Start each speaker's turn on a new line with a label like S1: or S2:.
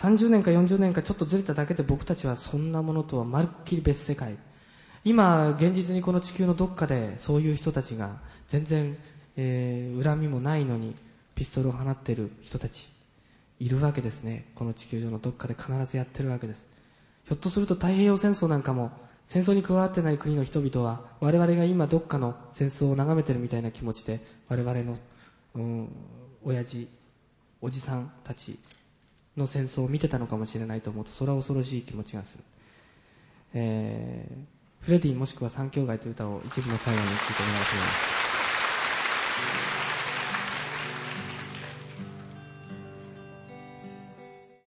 S1: 30年か40年かちょっとずれただけで僕たちはそんなものとはまるっきり別世界。今現実にこの地球のどっかでそういう人たちが全然、恨みもないのにピストルを放っている人たちいるわけですね。この地球上のどっかで必ずやってるわけです。ひょっとすると太平洋戦争なんかも戦争に加わってない国の人々は我々が今どっかの戦争を眺めてるみたいな気持ちで我々の、親父おじさんたちの戦争を見てたのかもしれないと思うと、それは恐ろしい気持ちがする。フレディもしくは三兄弟という歌を一部の最後に聴いてもらいたいと思います。